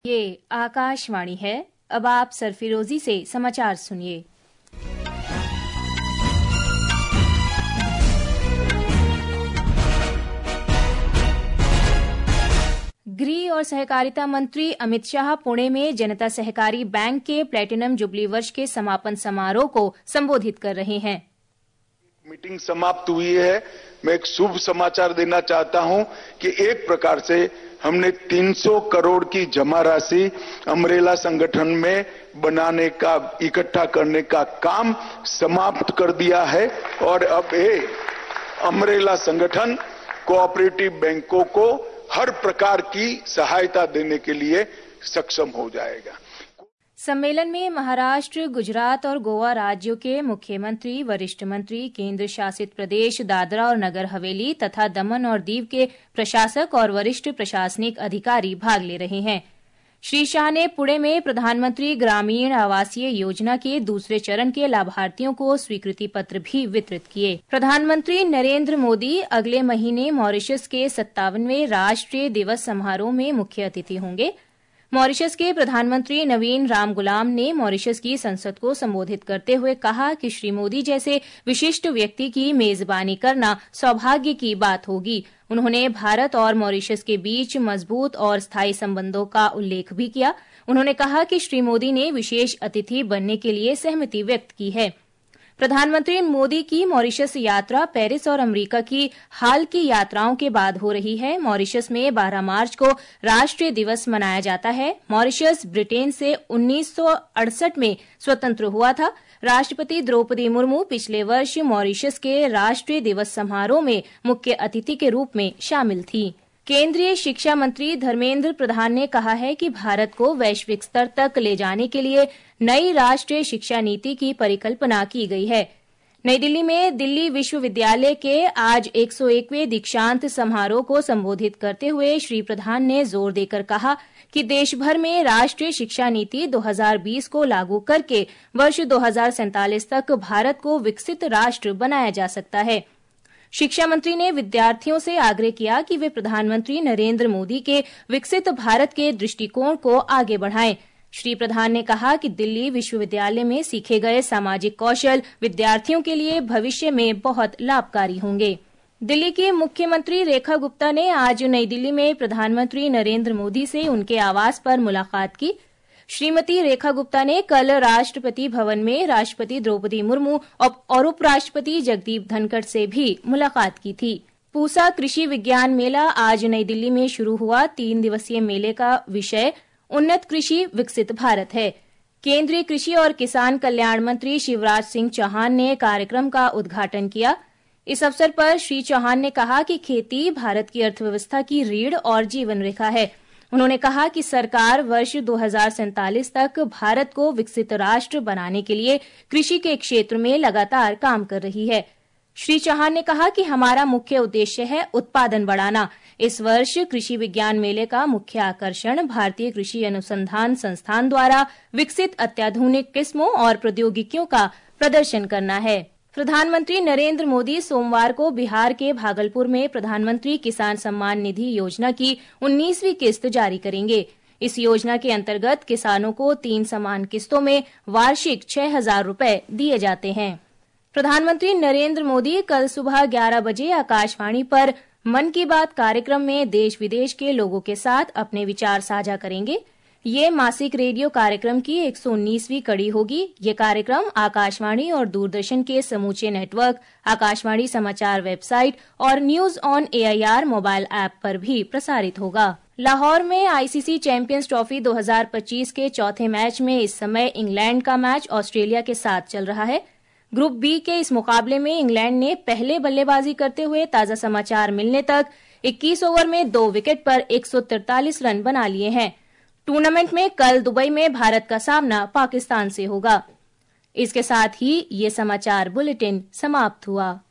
ये आकाशवाणी है। अब आप सरफिरोजी से समाचार सुनिए। गृह और सहकारिता मंत्री अमित शाह पुणे में जनता सहकारी बैंक के प्लेटिनम जुबली वर्ष के समापन समारोह को संबोधित कर रहे हैं। मीटिंग समाप्त हुई है। मैं एक शुभ समाचार देना चाहता हूं कि एक प्रकार से हमने 300 करोड़ की जमा राशि अमरेला संगठन में बनाने का, इकट्ठा करने का काम समाप्त कर दिया है और अब ये अमरेला संगठन कोऑपरेटिव बैंकों को हर प्रकार की सहायता देने के लिए सक्षम हो जाएगा। सम्मेलन में महाराष्ट्र, गुजरात और गोवा राज्यों के मुख्यमंत्री, वरिष्ठ मंत्री, केंद्र शासित प्रदेश दादरा और नगर हवेली तथा दमन और दीव के प्रशासक और वरिष्ठ प्रशासनिक अधिकारी भाग ले रहे हैं। श्री शाह ने पुणे में प्रधानमंत्री ग्रामीण आवासीय योजना के दूसरे चरण के लाभार्थियों को स्वीकृति पत्र भी वितरित किए। प्रधानमंत्री नरेंद्र मोदी अगले महीने मॉरिशस के 57वें राष्ट्रीय दिवस समारोह में मुख्य अतिथि होंगे। मॉरिशस के प्रधानमंत्री नवीन रामगुलाम ने मॉरिशस की संसद को संबोधित करते हुए कहा कि श्री मोदी जैसे विशिष्ट व्यक्ति की मेजबानी करना सौभाग्य की बात होगी। उन्होंने भारत और मॉरिशस के बीच मजबूत और स्थायी संबंधों का उल्लेख भी किया। उन्होंने कहा कि श्री मोदी ने विशेष अतिथि बनने के लिए सहमति व्यक्त की है। प्रधानमंत्री मोदी की मॉरिशस यात्रा पेरिस और अमेरिका की हाल की यात्राओं के बाद हो रही है। मॉरिशस में 12 मार्च को राष्ट्रीय दिवस मनाया जाता है। मॉरिशस ब्रिटेन से 1968 में स्वतंत्र हुआ था। राष्ट्रपति द्रौपदी मुर्मू पिछले वर्ष मॉरिशस के राष्ट्रीय दिवस समारोह में मुख्य अतिथि के रूप में शामिल थी। केंद्रीय शिक्षा मंत्री धर्मेंद्र प्रधान ने कहा है कि भारत को वैश्विक स्तर तक ले जाने के लिए नई राष्ट्रीय शिक्षा नीति की परिकल्पना की गई है। नई दिल्ली में दिल्ली विश्वविद्यालय के आज 101वें दीक्षांत समारोह को संबोधित करते हुए श्री प्रधान ने जोर देकर कहा कि देश भर में राष्ट्रीय शिक्षा नीति 2020 को लागू करके वर्ष 2047 तक भारत को विकसित राष्ट्र बनाया जा सकता है। शिक्षा मंत्री ने विद्यार्थियों से आग्रह किया कि वे प्रधानमंत्री नरेंद्र मोदी के विकसित भारत के दृष्टिकोण को आगे बढ़ाएं। श्री प्रधान ने कहा कि दिल्ली विश्वविद्यालय में सीखे गए सामाजिक कौशल विद्यार्थियों के लिए भविष्य में बहुत लाभकारी होंगे। दिल्ली की मुख्यमंत्री रेखा गुप्ता ने आज नई दिल्ली में प्रधानमंत्री नरेंद्र मोदी से उनके आवास पर मुलाकात की। श्रीमती रेखा गुप्ता ने कल राष्ट्रपति भवन में राष्ट्रपति द्रौपदी मुर्मू और उपराष्ट्रपति जगदीप धनखड़ से भी मुलाकात की थी। पूसा कृषि विज्ञान मेला आज नई दिल्ली में शुरू हुआ। 3 दिवसीय मेले का विषय उन्नत कृषि विकसित भारत है। केंद्रीय कृषि और किसान कल्याण मंत्री शिवराज सिंह चौहान ने कार्यक्रम का उद्घाटन किया। इस अवसर पर श्री चौहान ने कहा कि खेती भारत की अर्थव्यवस्था की रीढ़ और जीवन रेखा है। उन्होंने कहा कि सरकार वर्ष 2047 तक भारत को विकसित राष्ट्र बनाने के लिए कृषि के क्षेत्र में लगातार काम कर रही है। श्री चौहान ने कहा कि हमारा मुख्य उद्देश्य है उत्पादन बढ़ाना। इस वर्ष कृषि विज्ञान मेले का मुख्य आकर्षण भारतीय कृषि अनुसंधान संस्थान द्वारा विकसित अत्याधुनिक किस्मों और प्रौद्योगिकियों का प्रदर्शन करना है। प्रधानमंत्री नरेंद्र मोदी सोमवार को बिहार के भागलपुर में प्रधानमंत्री किसान सम्मान निधि योजना की 19वीं किस्त जारी करेंगे। इस योजना के अंतर्गत किसानों को 3 समान किस्तों में वार्षिक 6,000 रुपए दिए जाते हैं। प्रधानमंत्री नरेंद्र मोदी कल सुबह 11 बजे आकाशवाणी पर मन की बात कार्यक्रम में देश विदेश के लोगों के साथ अपने विचार साझा करेंगे। ये मासिक रेडियो कार्यक्रम की 119वीं कड़ी होगी। ये कार्यक्रम आकाशवाणी और दूरदर्शन के समूचे नेटवर्क, आकाशवाणी समाचार वेबसाइट और news on AIR mobile app पर भी प्रसारित होगा। लाहौर में ICC चैंपियंस ट्रॉफी 2025 के चौथे मैच में इस समय इंग्लैंड का मैच ऑस्ट्रेलिया के साथ चल रहा है। ग्रुप बी के इस मुकाबले में इंग्लैंड ने पहले बल्लेबाजी करते हुए ताजा समाचार मिलने तक 21 ओवर में 2 विकेट पर 143 रन बना लिए हैं। टूर्नामेंट में कल दुबई में भारत का सामना पाकिस्तान से होगा। इसके साथ ही ये समाचार बुलेटिन समाप्त हुआ।